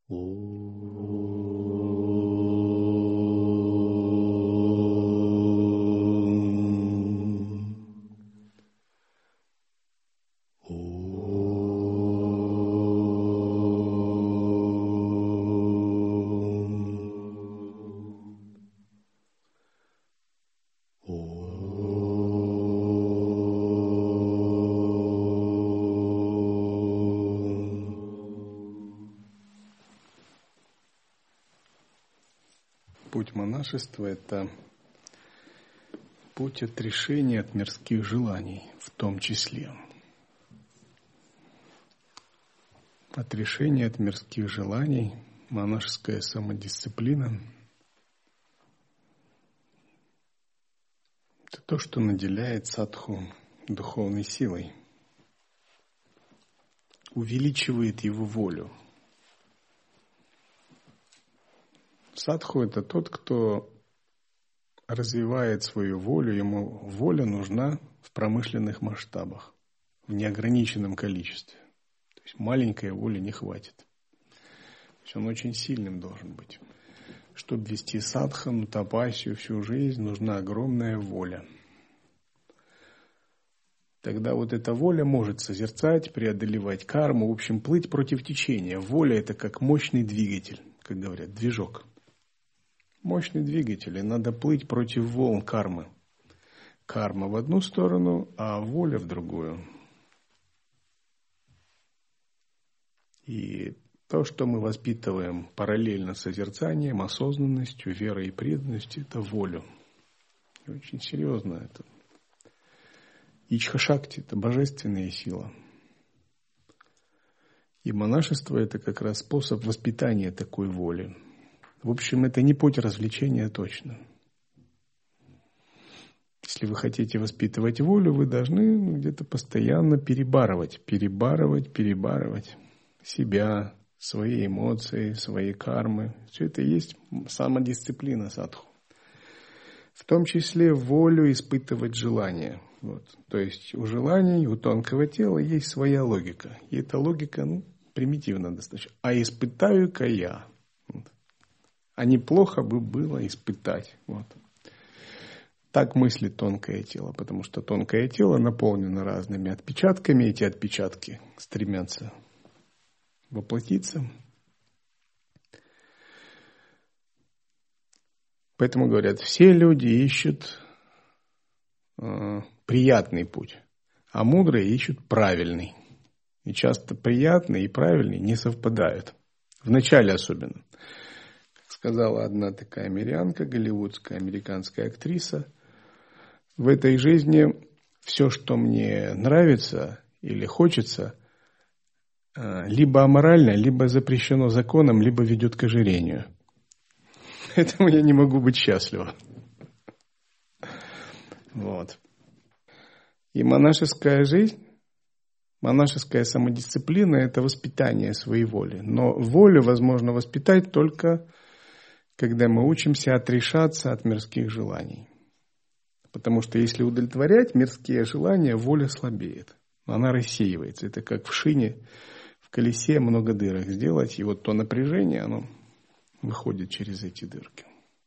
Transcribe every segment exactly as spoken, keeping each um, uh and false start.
Путь монашества – это путь отрешения от мирских желаний, в том числе. Отрешение от мирских желаний, монашеская самодисциплина – это то, что наделяет садху духовной силой, увеличивает его волю. Садху – это тот, кто развивает свою волю, ему воля нужна в промышленных масштабах, в неограниченном количестве. То есть маленькой воли не хватит. То есть он очень сильным должен быть. Чтобы вести садхану, тапасию всю жизнь, нужна огромная воля. Тогда вот эта воля может созерцать, преодолевать карму, в общем, плыть против течения. Воля – это как мощный двигатель, как говорят, движок. Мощный двигатель, и надо плыть против волн кармы. Карма в одну сторону, а воля в другую. И то, что мы воспитываем параллельно с созерцанием, осознанностью, верой и преданностью, это волю. И очень серьезно это. Ичха-шакти – это божественная сила. И монашество – это как раз способ воспитания такой воли. В общем, это не путь развлечения точно. Если вы хотите воспитывать волю, вы должны где-то постоянно перебарывать, перебарывать, перебарывать себя, свои эмоции, свои кармы. Все это и есть самодисциплина садху. В том числе волю испытывать желание. Вот. То есть у желаний, у тонкого тела есть своя логика. И эта логика ну, примитивна достаточно. А испытаю-ка я. Вот. А неплохо бы было испытать. Вот. Так мыслит тонкое тело, потому что тонкое тело наполнено разными отпечатками. Эти отпечатки стремятся воплотиться. Поэтому говорят, все люди ищут э, приятный путь, а мудрые ищут правильный. И часто приятный и правильный не совпадают. Вначале особенно. Сказала одна такая американка, голливудская, американская актриса, в этой жизни все, что мне нравится или хочется, либо аморально, либо запрещено законом, либо ведет к ожирению. Поэтому я не могу быть счастлива. Вот. И монашеская жизнь, монашеская самодисциплина – это воспитание своей воли. Но волю возможно воспитать только когда мы учимся отрешаться от мирских желаний. Потому что если удовлетворять мирские желания, воля слабеет. Она рассеивается. Это как в шине, в колесе много дырок сделать. И вот то напряжение, оно выходит через эти дырки.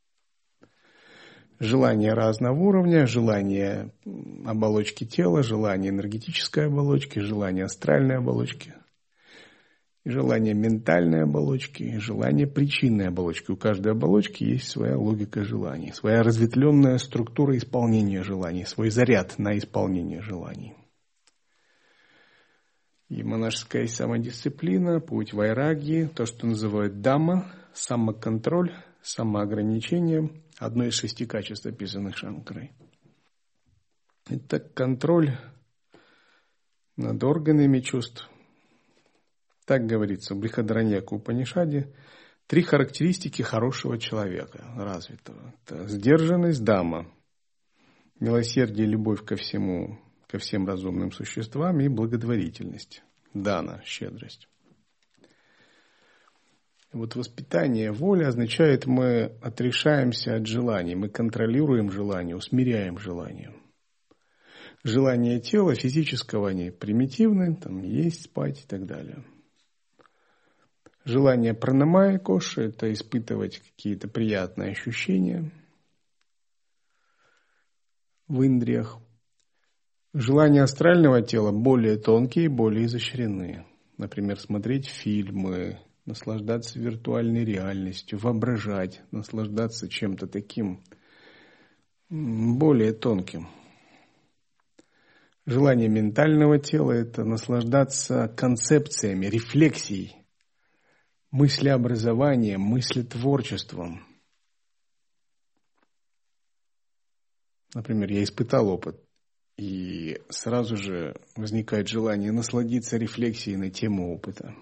Желания разного уровня, желание оболочки тела, желание энергетической оболочки, желание астральной оболочки. И желание ментальной оболочки, и желание причинной оболочки. У каждой оболочки есть своя логика желаний, своя разветвленная структура исполнения желаний, свой заряд на исполнение желаний. И монашеская самодисциплина, путь вайрагьи, то, что называют дамма, самоконтроль, самоограничение, одно из шести качеств, описанных Шанкарой. Это контроль над органами чувств. Так говорится в Брихадараньяка Упанишаде. Три характеристики хорошего человека, развитого. Это сдержанность, дамма, милосердие, любовь ко всему, ко всем разумным существам и благотворительность, дана, щедрость. Вот воспитание воли означает, мы отрешаемся от желаний, мы контролируем желание, усмиряем желание. Желания тела физического, они примитивны, там есть, спать и так далее. Желание пранамая коши – это испытывать какие-то приятные ощущения в индриях. Желания астрального тела более тонкие, более изощренные. Например, смотреть фильмы, наслаждаться виртуальной реальностью, воображать, наслаждаться чем-то таким более тонким. Желание ментального тела – это наслаждаться концепциями, рефлексией, мыслеобразованием, мыслетворчеством. Например, я испытал опыт, и сразу же возникает желание насладиться рефлексией на тему опыта.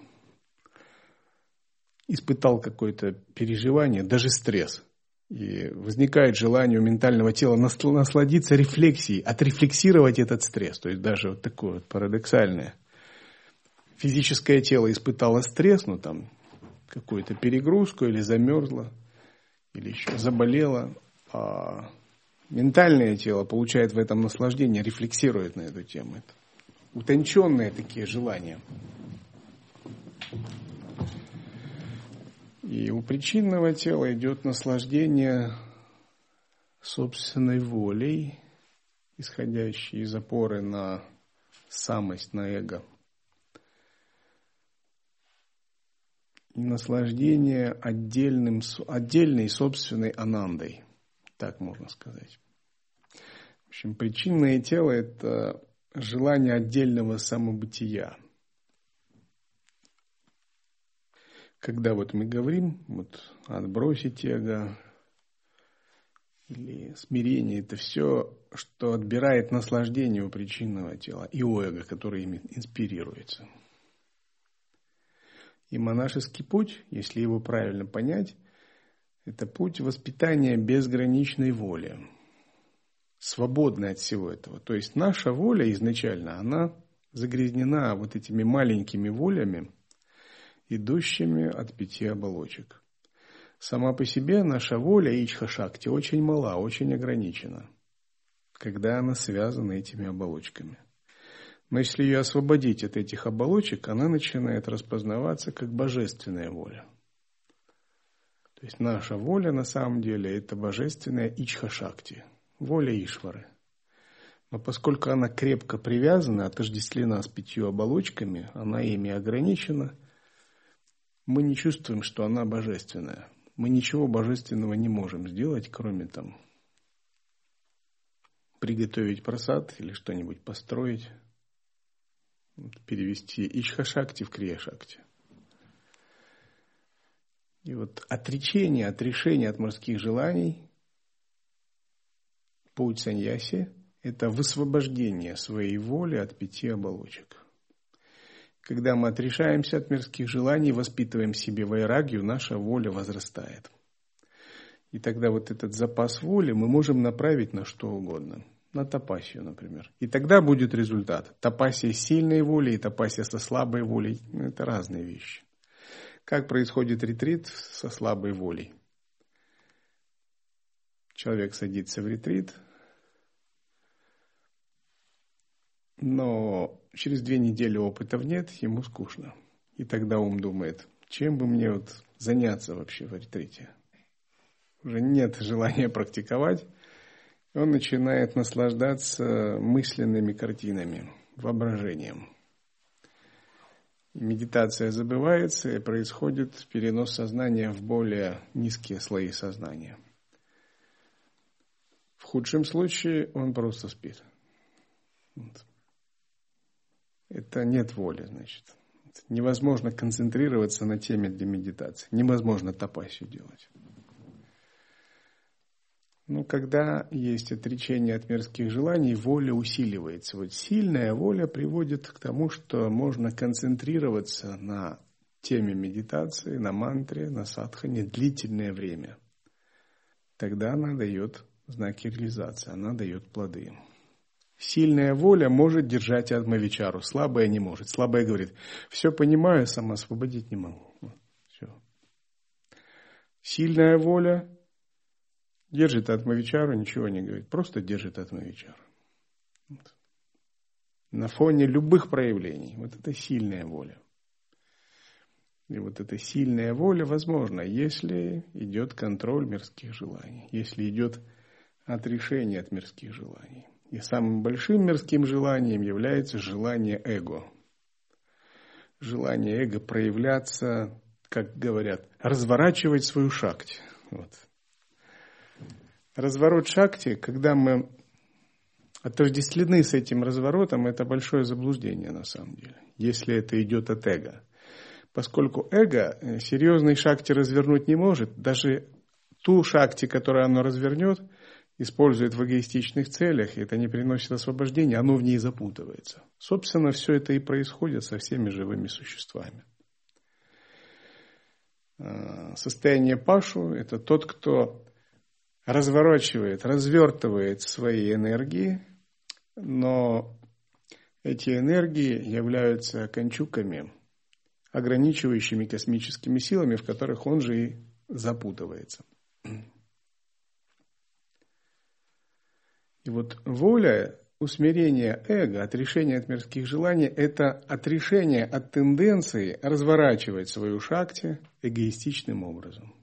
Испытал какое-то переживание, даже стресс. И возникает желание у ментального тела насладиться рефлексией, отрефлексировать этот стресс. То есть даже вот такое вот парадоксальное. Физическое тело испытало стресс, ну там какую-то перегрузку или замерзло, или еще заболело, а ментальное тело получает в этом наслаждение, рефлексирует на эту тему. Это утонченные такие желания. И у причинного тела идет наслаждение собственной волей, исходящей из опоры на самость, на эго. И наслаждение отдельным, отдельной собственной анандой, так можно сказать. В общем, причинное тело – это желание отдельного самобытия. Когда вот мы говорим, вот отбросить эго или смирение, это все, что отбирает наслаждение у причинного тела и у эго, которое им инспирируется. И монашеский путь, если его правильно понять, это путь воспитания безграничной воли, свободной от всего этого. То есть наша воля изначально, она загрязнена вот этими маленькими волями, идущими от пяти оболочек. Сама по себе наша воля ичха-шакти очень мала, очень ограничена, когда она связана этими оболочками. Но если ее освободить от этих оболочек, она начинает распознаваться как божественная воля. То есть наша воля на самом деле это божественная ичха-шакти, воля Ишвары. Но поскольку она крепко привязана, отождествлена с пятью оболочками, она ими ограничена, мы не чувствуем, что она божественная. Мы ничего божественного не можем сделать, кроме там приготовить прасад или что-нибудь построить, перевести ичха-шакти в крия-шакти. И вот отречение, отрешение от мирских желаний, путь саньяси – это высвобождение своей воли от пяти оболочек. Когда мы отрешаемся от мирских желаний, воспитываем в себе вайрагью, наша воля возрастает. И тогда вот этот запас воли мы можем направить на что угодно. На тапасию, например. И тогда будет результат. Тапасия с сильной волей и тапасия со слабой волей – это разные вещи. Как происходит ретрит со слабой волей? Человек садится в ретрит, но через две недели опытов нет, ему скучно. И тогда ум думает, чем бы мне вот заняться вообще в ретрите? Уже нет желания практиковать. Он начинает наслаждаться мысленными картинами, воображением. И медитация забывается, и происходит перенос сознания в более низкие слои сознания. В худшем случае он просто спит. Вот. Это нет воли, значит. Невозможно концентрироваться на теме для медитации. Невозможно тапасию делать. Но когда есть отречение от мирских желаний, воля усиливается. Вот сильная воля приводит к тому, что можно концентрироваться на теме медитации, на мантре, на садхане длительное время. Тогда она дает знаки реализации, она дает плоды. Сильная воля может держать атмавичару, слабая не может. Слабая говорит, все понимаю, сама освободить не могу. Вот, все. Сильная воля держит атмавичару, ничего не говорит, просто держит атмавичару. Вот. На фоне любых проявлений. Вот это сильная воля. И вот эта сильная воля возможна, если идет контроль мирских желаний, если идет отрешение от мирских желаний. И самым большим мирским желанием является желание эго. Желание эго проявляться, как говорят, разворачивать свою шакти. Вот. Разворот шакти, когда мы отождествлены с этим разворотом, это большое заблуждение на самом деле, если это идет от эго. Поскольку эго серьезной шакти развернуть не может, даже ту шакти, которую оно развернет, использует в эгоистичных целях, и это не приносит освобождения, оно в ней запутывается. Собственно, все это и происходит со всеми живыми существами. Состояние пашу – это тот, кто разворачивает, развертывает свои энергии, но эти энергии являются кончуками, ограничивающими космическими силами, в которых он же и запутывается. И вот воля, усмирение эго, отрешение от мирских желаний – это отрешение от тенденции разворачивать свою шакти эгоистичным образом.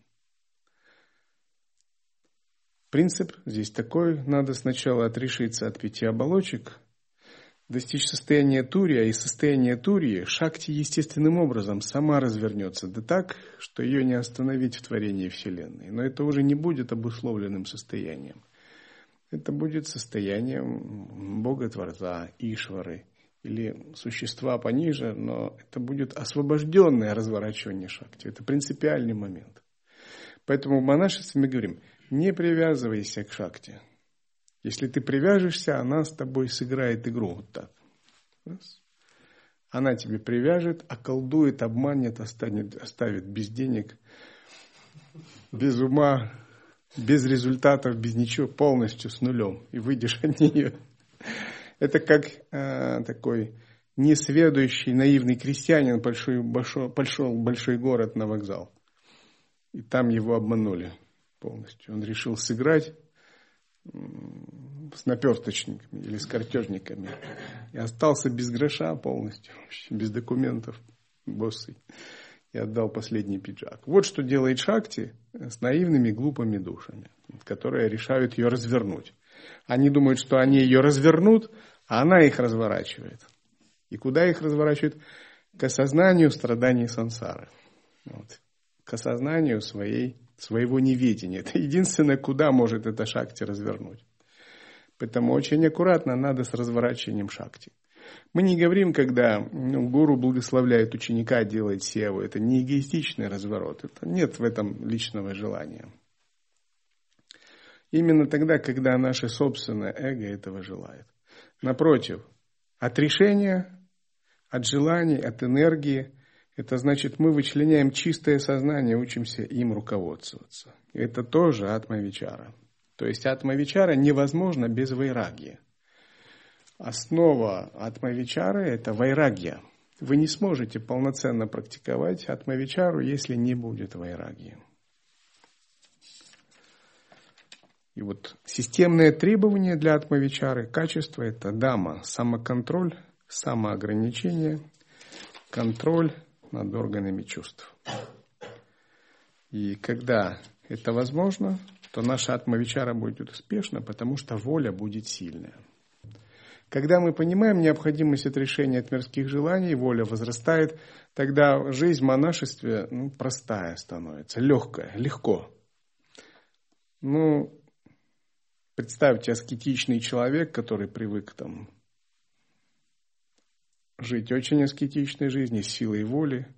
Принцип здесь такой: надо сначала отрешиться от пяти оболочек, достичь состояния турия, и состояние турии шакти естественным образом сама развернется, да так, что ее не остановить в творении Вселенной. Но это уже не будет обусловленным состоянием. Это будет состоянием Бога-Творца, Ишвары, или существа пониже, но это будет освобожденное разворачивание шакти. Это принципиальный момент. Поэтому в монашестве мы говорим: не привязывайся к шакти. Если ты привяжешься, она с тобой сыграет игру вот так. Она тебе привяжет, околдует, обманет, останет, оставит без денег, без ума, без результатов, без ничего, полностью с нулем. И выйдешь от нее. Это как э, такой несведущий, наивный крестьянин большой, большой, пошел в большой город на вокзал. И там его обманули полностью. Он решил сыграть с наперсточниками или с картежниками. И остался без гроша полностью, без документов, босый. И отдал последний пиджак. Вот что делает шакти с наивными, глупыми душами, которые решают ее развернуть. Они думают, что они ее развернут, а она их разворачивает. И куда их разворачивает? К осознанию страданий сансары. Вот. К осознанию своей, своего неведения. Это единственное, куда может эта шакти развернуть. Поэтому очень аккуратно надо с разворачиванием шакти. Мы не говорим, когда ну, гуру благословляет ученика делать севу. Это не эгоистичный разворот. Это нет в этом личного желания. Именно тогда, когда наше собственное эго этого желает. Напротив, отрешение от желаний, от энергии, это значит, мы вычленяем чистое сознание, учимся им руководствоваться. Это тоже атма-вичара. То есть атма-вичара невозможно без вайрагья. Основа атма-вичары – это вайрагья. Вы не сможете полноценно практиковать атма-вичару, если не будет вайрагья. И вот системное требование для атма-вичары, качество – это дама, самоконтроль, самоограничение, контроль над органами чувств. И когда это возможно, то наша атма-вичара будет успешна, потому что воля будет сильная. Когда мы понимаем необходимость отрешения от мирских желаний, воля возрастает, тогда жизнь в монашестве ну, простая становится, легкая, легко. Ну, представьте, аскетичный человек, который привык там жить очень аскетичной жизнью, с силой воли,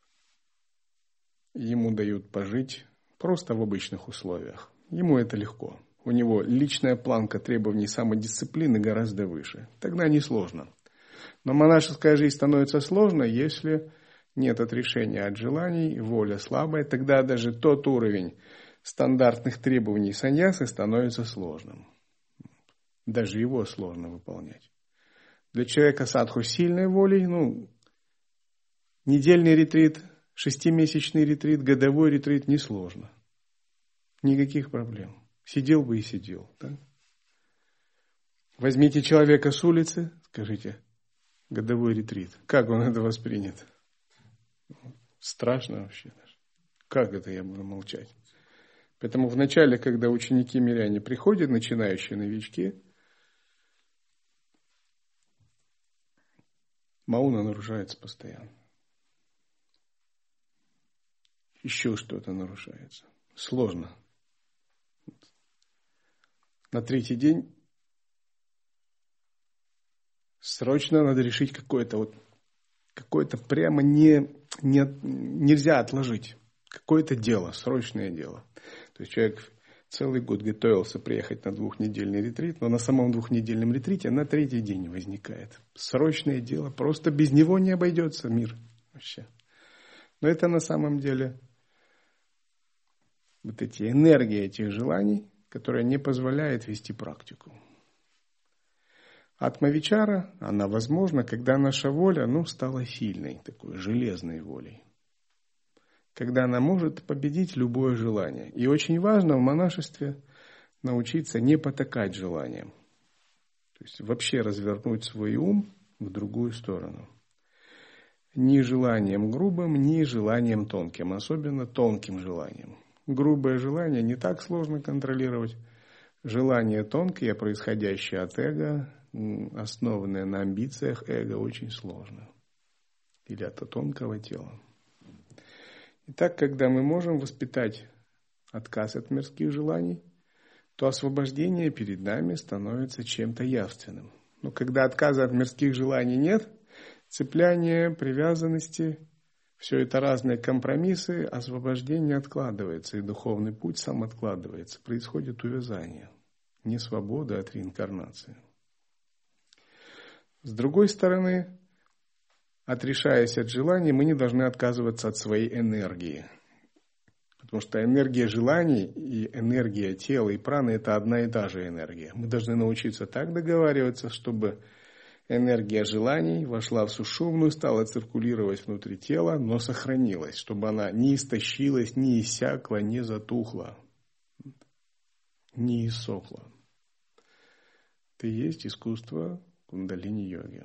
ему дают пожить просто в обычных условиях. Ему это легко. У него личная планка требований самодисциплины гораздо выше. Тогда несложно. Но монашеская жизнь становится сложной, если нет отрешения от желаний, воля слабая. Тогда даже тот уровень стандартных требований саньясы становится сложным. Даже его сложно выполнять. Для человека садху с сильной волей, ну, недельный ретрит, шестимесячный ретрит, годовой ретрит несложно. Никаких проблем. Сидел бы и сидел. Да? Возьмите человека с улицы, скажите, годовой ретрит. Как он это воспринят? Страшно вообще даже. Как это я буду молчать? Поэтому вначале, когда ученики-миряне приходят, начинающие новички, мауна нарушается постоянно. Еще что-то нарушается. Сложно. На третий день срочно надо решить какое-то вот, какое-то прямо не, не, нельзя отложить. Какое-то дело, срочное дело. То есть человек целый год готовился приехать на двухнедельный ретрит, но на самом двухнедельном ретрите на третий день возникает. Срочное дело, просто без него не обойдется мир вообще. Но это на самом деле вот эти энергии этих желаний, которая не позволяет вести практику. Атмавичара, она возможна, когда наша воля, ну, стала сильной, такой железной волей. Когда она может победить любое желание. И очень важно в монашестве научиться не потакать желаниям. То есть вообще развернуть свой ум в другую сторону. Ни желанием грубым, ни желанием тонким, особенно тонким желанием. Грубое желание не так сложно контролировать. Желание тонкое, происходящее от эго, основанное на амбициях эго, очень сложно. Или от тонкого тела. Итак, когда мы можем воспитать отказ от мирских желаний, то освобождение перед нами становится чем-то явственным. Но когда отказа от мирских желаний нет, цепляние, привязанности, все это разные компромиссы, освобождение откладывается, и духовный путь сам откладывается. Происходит увязание, не свобода от реинкарнации. С другой стороны, отрешаясь от желаний, мы не должны отказываться от своей энергии. Потому что энергия желаний и энергия тела и праны – это одна и та же энергия. Мы должны научиться так договариваться, чтобы энергия желаний вошла в сушумну, стала циркулировать внутри тела, но сохранилась, чтобы она не истощилась, не иссякла, не затухла, не иссохла. Это и есть искусство кундалини-йоги.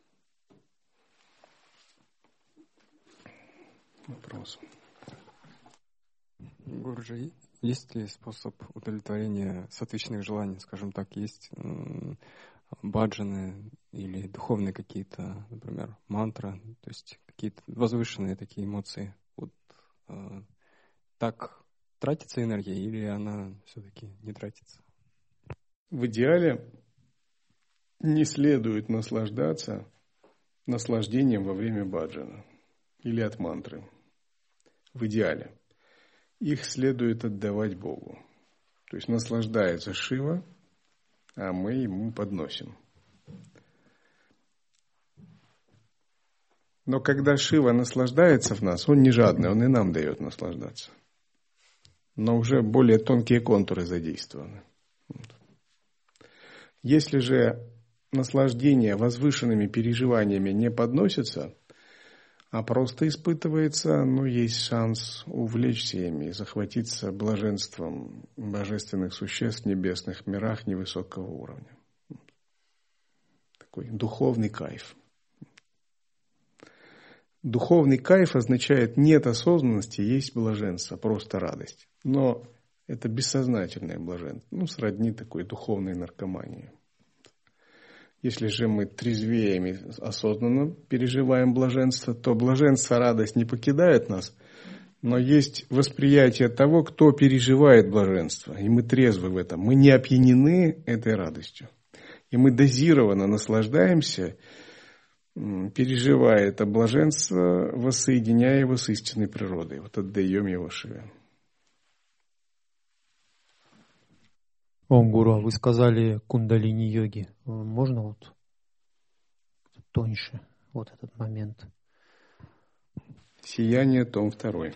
Вопрос. Гуруджи, есть ли способ удовлетворения сатвичных желаний, скажем так, есть баджаны или духовные какие-то, например, мантра, то есть какие-то возвышенные такие эмоции. Вот э, так тратится энергия или она все-таки не тратится? В идеале не следует наслаждаться наслаждением во время баджана или от мантры. В идеале. Их следует отдавать Богу. То есть наслаждается Шива, а мы ему подносим. Но когда Шива наслаждается в нас, он не жадный, он и нам дает наслаждаться. Но уже более тонкие контуры задействованы. Если же наслаждение возвышенными переживаниями не подносится, а просто испытывается, ну, есть шанс увлечься ими и захватиться блаженством божественных существ в небесных мирах невысокого уровня. Такой духовный кайф. Духовный кайф означает нет осознанности, есть блаженство, просто радость. Но это бессознательное блаженство, ну, сродни такой духовной наркомании. Если же мы трезвеем и осознанно переживаем блаженство, то блаженство, радость не покидает нас, но есть восприятие того, кто переживает блаженство, и мы трезвы в этом. Мы не опьянены этой радостью. И мы дозированно наслаждаемся, переживая это блаженство, воссоединяя его с истинной природой. Вот отдаем его Шиве. Ом Гуру, вы сказали кундалини-йоги. Можно вот тоньше вот этот момент? Сияние, том второй.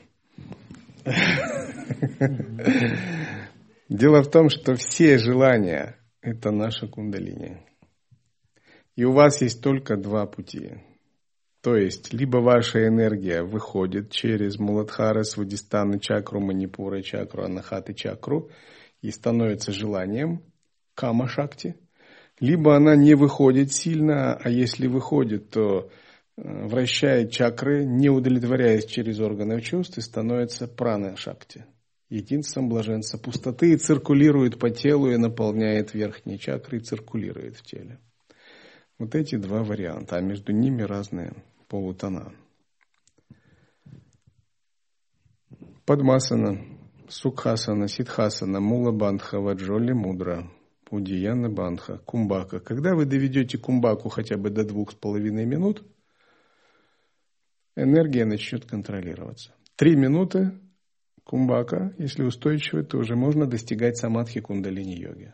Дело в том, что все желания – это наша кундалини. И у вас есть только два пути. То есть, либо ваша энергия выходит через Муладхара, Свадистхана чакру, Манипура чакру, Анахаты чакру и становится желанием кама-шакти, либо она не выходит сильно, а если выходит, то вращает чакры, не удовлетворяясь через органы чувств, и становится прана-шакти, единством блаженства пустоты, и циркулирует по телу, и наполняет верхние чакры, и циркулирует в теле. Вот эти два варианта, а между ними разные полутона. Падмасана, Сукхасана, Сидхасана, Мула Бандха, Ваджоли Мудра, Удияна Бандха, Кумбака. Когда вы доведете кумбаку хотя бы до двух с половиной минут, энергия начнет контролироваться. Три минуты кумбака, если устойчивы, то уже можно достигать самадхи кундалини-йоги.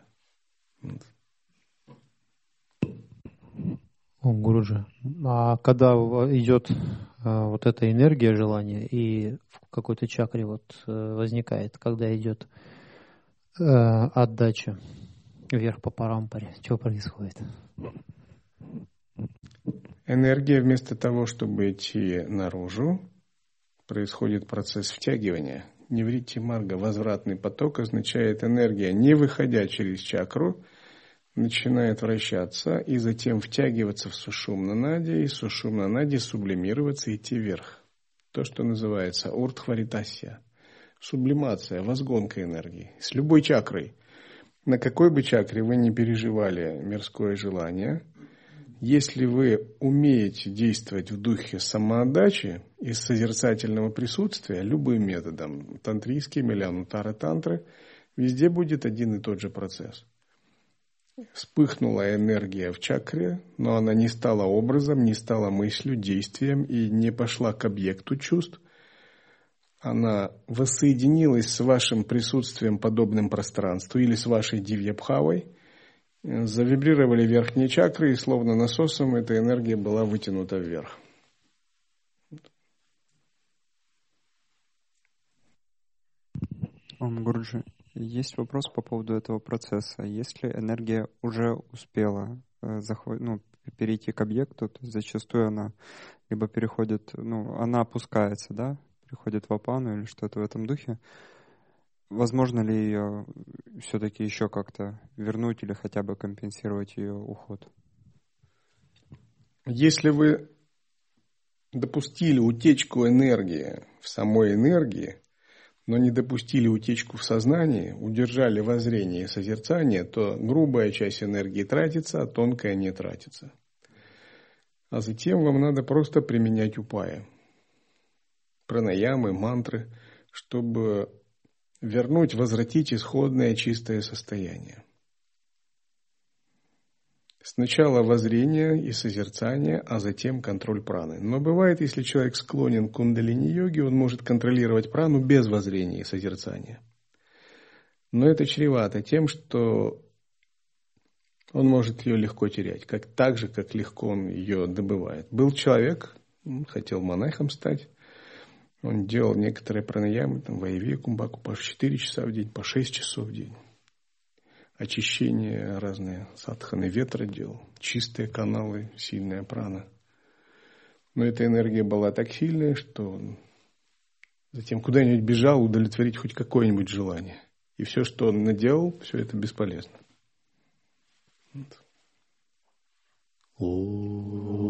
О, Гуруджи, а когда идет а, вот эта энергия желания и в какой-то чакре вот а, возникает, когда идет а, отдача вверх по парампаре, что происходит? Энергия вместо того, чтобы идти наружу, происходит процесс втягивания. Неврити марга, возвратный поток, означает энергия, не выходя через чакру, начинает вращаться и затем втягиваться в сушумна нади, и сушумна нади сублимироваться и идти вверх. То, что называется урдхваритасья, сублимация, возгонка энергии с любой чакрой. На какой бы чакре вы ни переживали мирское желание, если вы умеете действовать в духе самоотдачи и созерцательного присутствия любым методом, тантрийским или анутара-тантры, везде будет один и тот же процесс. Вспыхнула энергия в чакре, но она не стала образом, не стала мыслью, действием и не пошла к объекту чувств. Она воссоединилась с вашим присутствием, подобным пространству, или с вашей дивьябхавой. Завибрировали верхние чакры, и словно насосом эта энергия была вытянута вверх. Ом Гуруджи, есть вопрос по поводу этого процесса. Если энергия уже успела э, захват... ну, перейти к объекту, то зачастую она либо переходит, ну, она опускается, да, переходит в апану или что-то в этом духе. Возможно ли ее все-таки еще как-то вернуть или хотя бы компенсировать ее уход? Если вы допустили утечку энергии в самой энергии, но не допустили утечку в сознании, удержали воззрение и созерцание, то грубая часть энергии тратится, а тонкая не тратится. А затем вам надо просто применять упая, пранаямы, мантры, чтобы вернуть, возвратить исходное чистое состояние. Сначала воззрение и созерцание, а затем контроль праны. Но бывает, если человек склонен к кундалини-йоге, он может контролировать прану без воззрения и созерцания. Но это чревато тем, что он может ее легко терять, как, так же, как легко он ее добывает. Был человек, хотел монахом стать, он делал некоторые пранаямы, там, вайви, кумбаку по четыре часа в день, по шесть часов в день. Очищение разные, садханы ветра делал, чистые каналы, сильная прана. Но эта энергия была так сильная, что он затем куда-нибудь бежал удовлетворить хоть какое-нибудь желание. И все, что он наделал, все это бесполезно. Вот.